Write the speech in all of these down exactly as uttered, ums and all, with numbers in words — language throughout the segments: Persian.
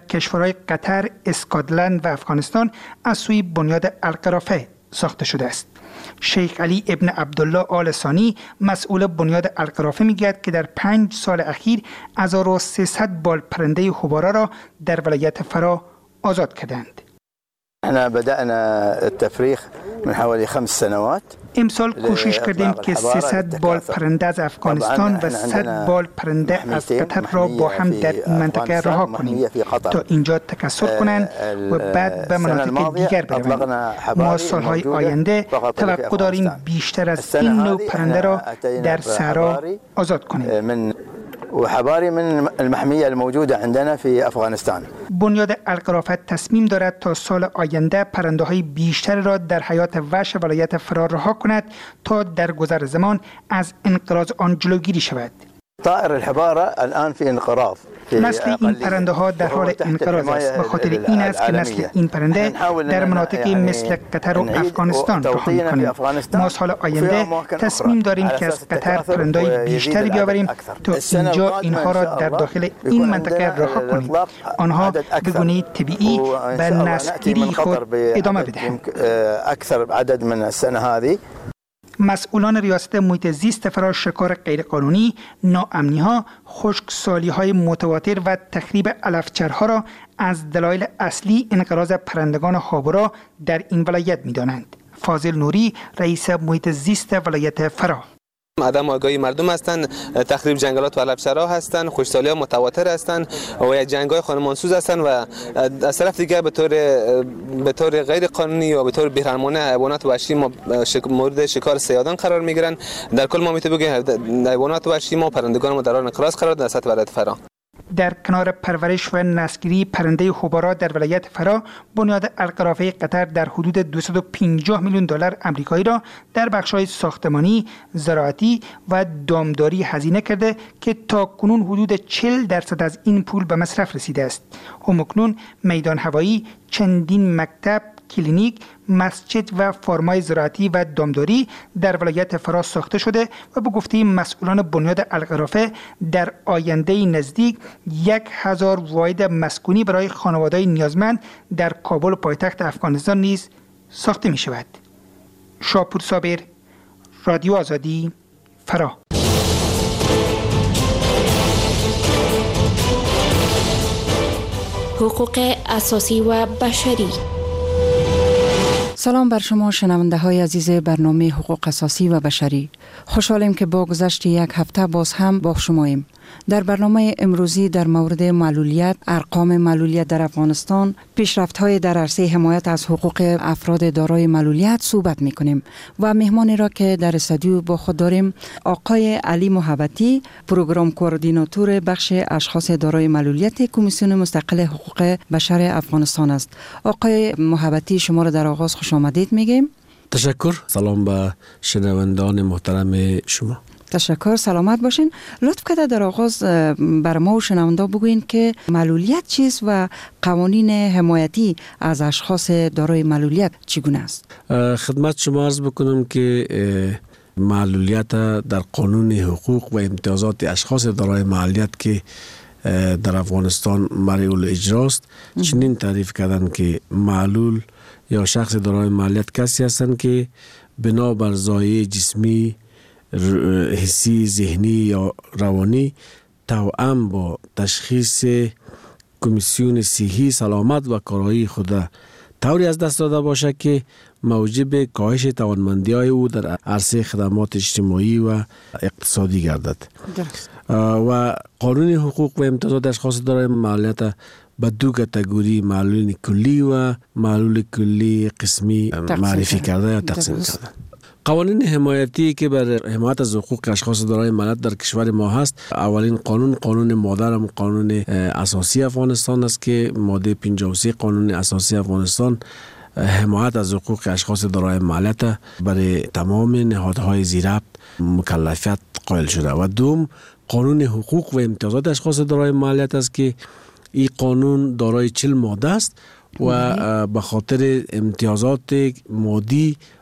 کشورهای قطر، اسکاتلند و افغانستان از سوی بنیاد القرافه ساخته شده است. شیخ علی ابن عبدالله آل ثانی مسئول بنیاد القرافه میگوید که در پنج سال اخیر هزار و سیصد بال پرنده هوبارا را در ولایت فرا آزاد کردند. احنا بدأنا التفريخ من حوالي خمس سنوات. امسال کوشش کردیم که سیصد بال پرنده از افغانستان و صد بال پرنده از قطر را با هم در این منطقه رها کنیم تا اینجا تکثر کنند و بعد به مناطق دیگر بروند. ما سالهای آینده توقع داریم بیشتر از این نوع پرنده را در صحرا آزاد کنیم. وحباري من المحمية الموجودة عندنا في افغانستان. بنیاد القرافه تصمیم دارد تا سال آینده پرنده‌های بیشتر را در حیات وحش ولایت فرا رها کند تا در گذر زمان از انقراض آن جلوگیری شود. طائر الحبارة الان في انقراض. نسل این پرنده ها در حال انقراض است. به خاطر این است که نسل این پرنده در مناطقی مثل قطر و افغانستان رها می‌کنیم. ما سال آینده تصمیم داریم که از قطر پرنده‌های بیشتری بیاوریم تا اینجا اینها را در داخل این منطقه رها کنیم. آنها به گونه طبیعی به نسل‌گیری خود ادامه بدهند. اکثر عدد من السنه هذه. مسئولان ریاست محیط زیست فرا شکار غیرقانونی، ناامنی‌ها، خشکسالی‌های متواتر و تخریب علفچرها را از دلایل اصلی انقراض پرندگان هابورا در این ولایت می‌دانند. فاضل نوری، رئیس محیط زیست ولایت فرا: عدم آگاهی مردم هستند، تخریب جنگلات و علفچرها هستند، خشکسالی‌ها متواتر هستند و جنگ‌های خانمانسوز هستند و از طرف دیگر به طور به طور غیر قانونی و به طور بی‌رحمانه حیوانات وحشی ما مورد شکار صیادان قرار می‌گیرند. در کل ما می‌تونیم بگیم حیوانات وحشی ما پرندگان ما در حال انقراض قرار در سطح ولایت فرا. در کنار پرورش و نسل‌گیری پرنده هوبارا در ولایت فرا، بنیاد القرافه قطر در حدود دویست و پنجاه میلیون دلار آمریکایی را در بخش‌های ساختمانی، زراعتی و دامداری هزینه کرده که تاکنون حدود چهل درصد از این پول به مصرف رسیده است. همکنون میدان هوایی، چندین مکتب، کلینیک، مسجد و فرمای زراعتی و دامداری در ولایت فرا ساخته شده و به گفته مسئولان بنیاد القرافه در آینده نزدیک یک هزار واحد مسکونی برای خانواده‌های نیازمند در کابل پایتخت افغانستان نیز ساخته می شود. شاپور صابر، رادیو آزادی، فرا. حقوق اساسی و بشری. سلام بر شما شنونده های عزیز برنامه حقوق اساسی و بشری. خوشحالیم که با گذشت یک هفته باز هم با شماییم. در برنامه امروزی در مورد معلولیت، ارقام معلولیت در افغانستان، پیشرفت‌های در عرصه حمایت از حقوق افراد دارای معلولیت صحبت می‌کنیم و مهمانی را که در استودیو با خود داریم آقای علی محبتی، پروگرام کوردیناتور بخش اشخاص دارای معلولیت کمیسیون مستقل حقوق بشر افغانستان است. آقای محبتی، شما را در آغاز خوش آمدید میگیم. تشکر. سلام به شنوندگان محترم شما. تشکر، سلامت باشین. لطف کرده در آغاز بر ما و شنونده بگوین که معلولیت چیست و قوانین حمایتی از اشخاص دارای معلولیت چگونه است؟ خدمت شما عرض بکنم که معلولیت در قانون حقوق و امتیازات اشخاص دارای معلولیت که در افغانستان معلول اجراست چنین تعریف کردن که معلول یا شخص دارای معلولیت کسی هستند که بنا بر ضایعه جسمی، حسی، ذهنی یا روانی توأم با تشخیص کمیسیون صحی سلامت و کارایی خود طوری از دست داده باشه که موجب کاهش توانمندی‌های او در عرصه خدمات اجتماعی و اقتصادی گردد. درست. و قانون حقوق و امتیازات اشخاص دارای معلولیت به دو کاتگوری معلول کلی و معلول کلی قسمی معرفی کرده یا تقسیم کرده. قوانین حمایتی که بر حمایت از حقوق اشخاص دارای معلولیت در کشور ما هست، اولین قانون قانون مادر هم قانون اساسی افغانستان است که ماده پنجاه و سه قانون اساسی افغانستان حمایت از حقوق اشخاص دارای معلولیت برای تمام نهادهای زیربط مکلفیت قائل شده و دوم قانون حقوق و امتیازات اشخاص دارای معلولیت است که این قانون دارای چهل ماده است و به خاطر امتیازات مادی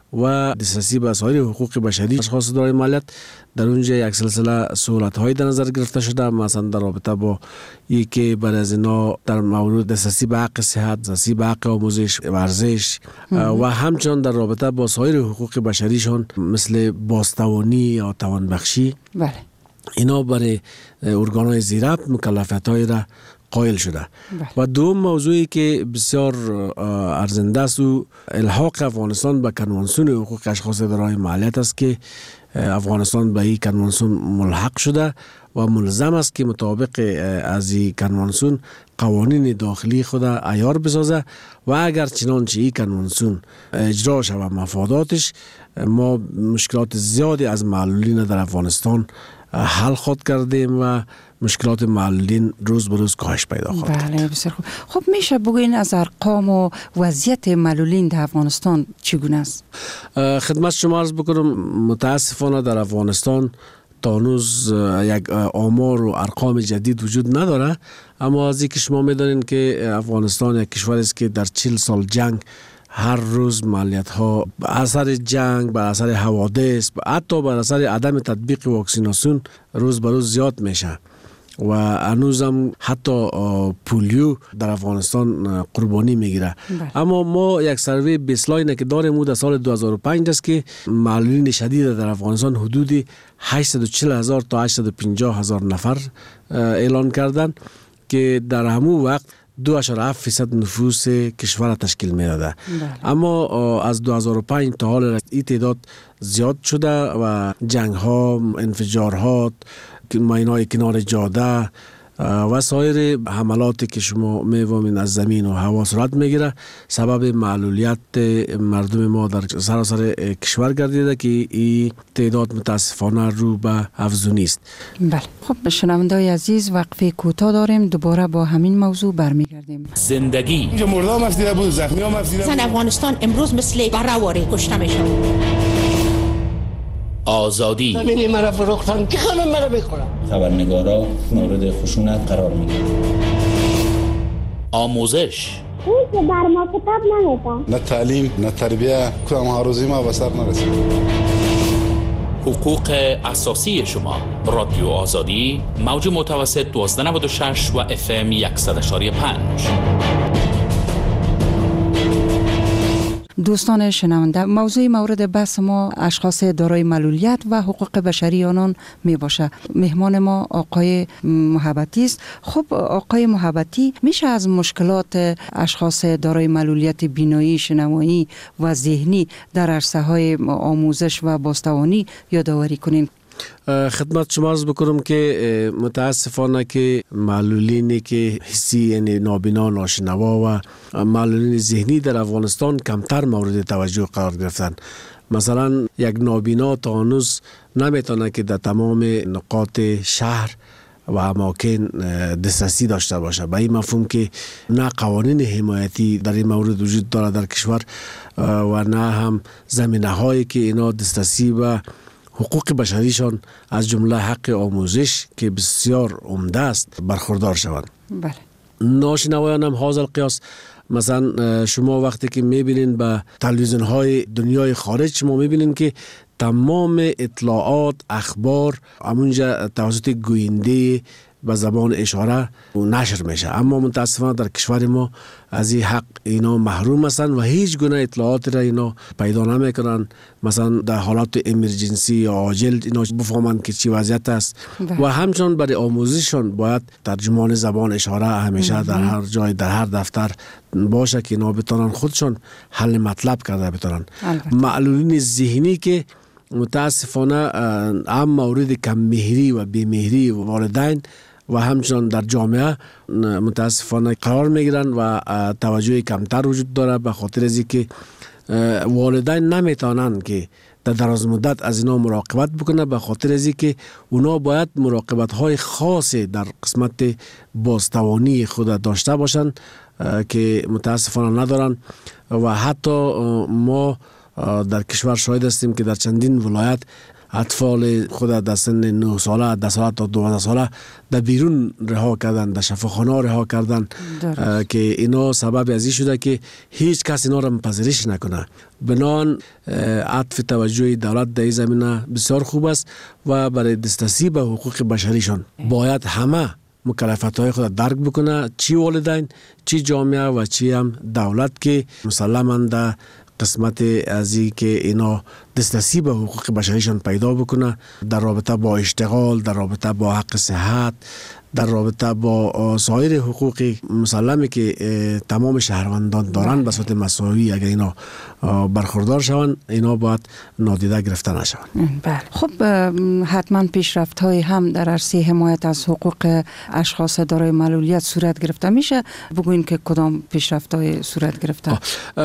و دسترسی به سایر حقوق بشری اشخاص دارای معلولیت. در اونجا یک سلسله سهولت‌های در نظر گرفته شده، مثلا در رابطه با یکی برای از اینا در مورد دسترسی به حق صحت، دسترسی به حق آموزش، ورزش و همچنان در رابطه با سایر حقوق بشریشان مثل بازتوانی یا توانبخشی. بله. اینا برای ارگان‌های زیربط مکلفیت‌های را قائل شده. بله. و دوم موضوعی که بسیار ارزنده است و الحاق افغانستان به کنوانسیون حقوق اشخاص دارای معلولیت است که افغانستان به این کنوانسیون ملحق شده و ملزم است که مطابق از این کنوانسیون قوانین داخلی خود عیار بسازه و اگر چنانچه این کنوانسیون اجرا شود مفاداتش، ما مشکلات زیادی از معلولین در افغانستان حل خود کردیم و مشکلات معلولین روز به روز کاهش پیدا خواهد کرد. بله بسیار خوب. خب میشه بگوین از ارقام و وضعیت معلولین در افغانستان چگونه است؟ خدمت شما عرض بکنم متاسفانه در افغانستان تا هنوز یک آمار و ارقام جدید وجود نداره، اما از اینکه شما میدانید که افغانستان یک کشور است که در چهل سال جنگ هر روز معلولیت ها به اثر جنگ، به اثر حوادث، حتی به اثر عدم تطبیق واکسیناسیون روز به روز زیاد میشه و هنوزم حتی پولیو در افغانستان قربانی میگیره. اما ما یک سروی بیسلاین که داریم در سال دو هزار و پنج است که معلولین شدید در افغانستان حدود هشتصد و چهل هزار تا هشتصد و پنجاه هزار نفر اعلان کردن که در همون وقت دو اشاره هفت فیصد نفوس کشور تشکیل میداده. اما از دو هزار و پنج تا حال این تعداد زیاد شده و جنگ ها، انفجارها، ماینای کنار جاده و سایر حملاتی که شما می‌بینید از زمین و هوا صورت میگیره سبب معلولیت مردم ما در سراسر کشور گردیده که این تعداد متاسفانه رو به افزونی است. بله. خب شنونده‌های عزیز وقفه کوتاه داریم، دوباره با همین موضوع برمیگردیم. زندگی اینجا مردم افزیده بود، زخمی هم افزیده بود. زن افغانستان امروز مثل بره‌واره کشته میشه. آزادی ببینی مرا فروختن که خانم مرا بخورم. خبرنگارا مورد خشونت قرار میگیرن. آموزش اون که بر ما کتاب نمیدن. نه تعلیم نه تربیه کدام هاروزی ما به سر نرسید. حقوق اساسی شما. رادیو آزادی موج متوسط دوازده نود و شش و اف ام صد و یک و پنج. دوستان شنونده، موضوع مورد بحث ما اشخاص دارای معلولیت و حقوق بشری آنان می باشه. مهمان ما آقای محبتی است. خب آقای محبتی، میشه از مشکلات اشخاص دارای معلولیت بینایی، شنوایی و ذهنی در عرصه های آموزش و بازتوانی یادآوری کنین؟ خدمت شما عرض بکنم که متاسفانه که معلولینی که حسی یعنی نابینا، ناشنوا و معلولین ذهنی در افغانستان کمتر مورد توجه قرار گرفتن. مثلا یک نابینا تا هنوز نمیتونه که در تمام نقاط شهر و اماکن دسترسی داشته باشه. به این مفهوم که نه قوانین حمایتی در این مورد وجود داره در کشور و نه هم زمینه هایی که اینا دسترسی و حقوق بشریشان از جمله حق آموزش که بسیار عمده است برخوردار شوند. بله. ناشنوایان هم حاصل قیاس، مثلا شما وقتی که میبینین به تلویزیون های دنیای خارج شما میبینین که تمام اطلاعات، اخبار همونجا توسط گوینده به زبان اشاره نشر میشه، اما متاسفانه در کشور ما از این حق اینا محروم هستند و هیچ گونه اطلاعات را اینا پیدا نمیکنن. مثلا در حالات امرجنسی یا عاجل اینا بفهمند که چی وضعیت است ده. و همچنان برای آموزششان باید ترجمان زبان اشاره همیشه در هر جای، در هر دفتر باشه که اینا بتونن خودشان حل مطلب کرده بتونن. معلولین ذهنی که متاسفانه هم مورد کم مهری و بی‌مهری والدین و همچنان در جامعه متاسفانه قرار میگیرن و توجه کمتر وجود داره، به خاطر از اینکه والدین نمیتونن که در دراز مدت از اینا مراقبت بکنه، به خاطر از اینکه اونا باید مراقبت های خاصی در قسمت بازتوانی خود داشته باشن که متاسفانه ندارن و حتی ما در کشور شاهد هستیم که در چندین ولایت اطفال خود در سن نه ساله، ده ساله تا دوازده ساله در بیرون رها کردن، در شفاخانه رها کردن که اینا سبب ازی شده که هیچ کس اینا را پذیرش نکنه. بنان عطف توجه دولت در این زمینه بسیار خوب است و برای دسترسی به حقوق بشریشان باید همه مکلفیت های خود درک بکنه، چی والدین، چی جامعه و چی هم دولت، که مسلماً در قسمت ازی که اینا دسترسی به حقوق بشریشان پیدا بکنه در رابطه با اشتغال، در رابطه با حق صحت، در رابطه با سایر حقوق مسلمه که تمام شهروندان دارن به صورت مساوی، اگر اینا برخوردار شوند اینا باید نادیده گرفته نشوند. بله. خب حتما پیشرفت های هم در عرصه حمایت از حقوق اشخاص دارای معلولیت صورت گرفته میشه. بگوین که کدام پیشرفت های صورت گرفته؟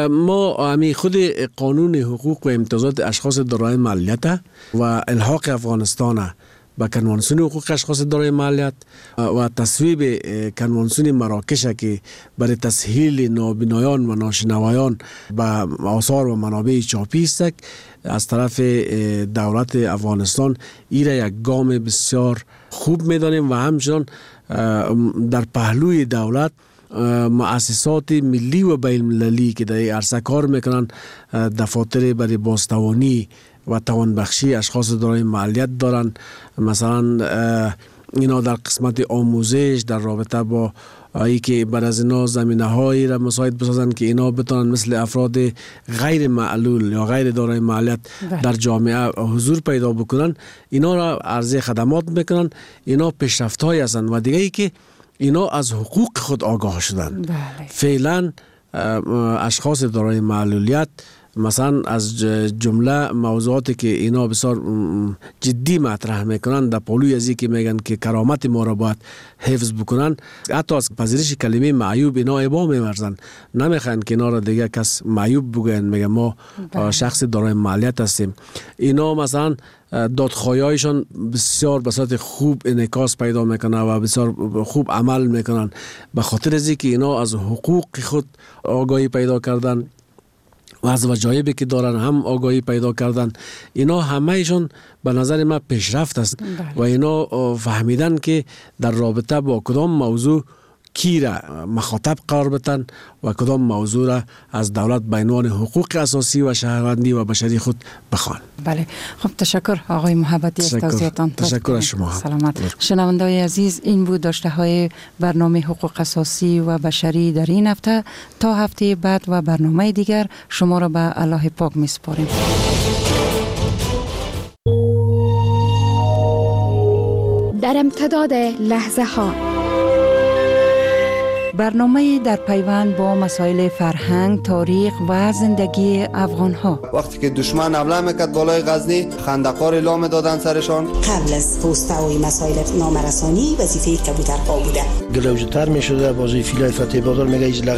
ما همی خود قانون حقوق و امتیازات اشخاص دارای معلولیت و الحاق افغانستان با کنوانسیون حقوق اشخاص دارای معلولیت و تصویب کنوانسیون مراکش که برای تسهیل نابینایان و ناشنوایان به آثار و منابع چاپی است از طرف دولت افغانستان، ایره یک گام بسیار خوب می‌دانیم و همچنان در پهلوی دولت مؤسسات ملی و بین المللی که در عرصه کار میکنن، دفاتر برای بازتوانی و توانبخشی اشخاص دارای معلولیت دارن. مثلا اینا در قسمت آموزش در رابطه با ای که بر از اینا زمینه هایی را مساعد بسازن که اینا بتونن مثل افراد غیر معلول یا غیر دارای معلولیت در جامعه حضور پیدا بکنن، اینا را عرضه خدمات میکنن. اینا پیشرفت هایی هستند و دیگه ای که اینا از حقوق خود آگاه شدن. بله. فعلا اشخاص دارای معلولیت مثلا از جمله موضوعاتی که اینا بسیار جدی مطرح میکنن در پالوی ازی که میگن که کرامت ما را باید حفظ بکنن، حتی از پذیرش کلمه معیوب اینا ابا میورزن، نمیخوان که اینا را دیگه کس معیوب بگن، میگن ما شخص دارای معلولیت هستیم. اینا مثلا دادخواهی‌هایشان بسیار به صورت خوب انعکاس پیدا میکنه و بسیار خوب عمل میکنن، به خاطر ازی که اینا از حقوق خود آگاهی پیدا کردن و از وجایبی که دارن هم آگاهی پیدا کردن. اینا همه ایشون به نظر من پیشرفت است و اینا فهمیدن که در رابطه با کدام موضوع کی را مخاطب قرار بدن و کدام موضوع را از دولت به عنوان حقوق اساسی و شهروندی و بشری خود بخوان. بله. خب تشکر آقای محبتی از توضیحاتتان. تشکر از شما. سلامت. شنوندگان عزیز، این بود داشته های برنامه حقوق اساسی و بشری در این هفته. تا هفته بعد و برنامه دیگر شما را به الله پاک میسپاریم. در امتداد لحظه ها برنامه در پیوند با مسائل فرهنگ، تاریخ و زندگی افغان ها. وقتی که دشمن حمله میکرد بالای غزنی، خندقار اعلام دادن سرشان. قبل از پوسته و مسائل نامرسانی وظیفه کبوترها بوده. گلوجتر میشده بازی فیلای فتح بادر میگه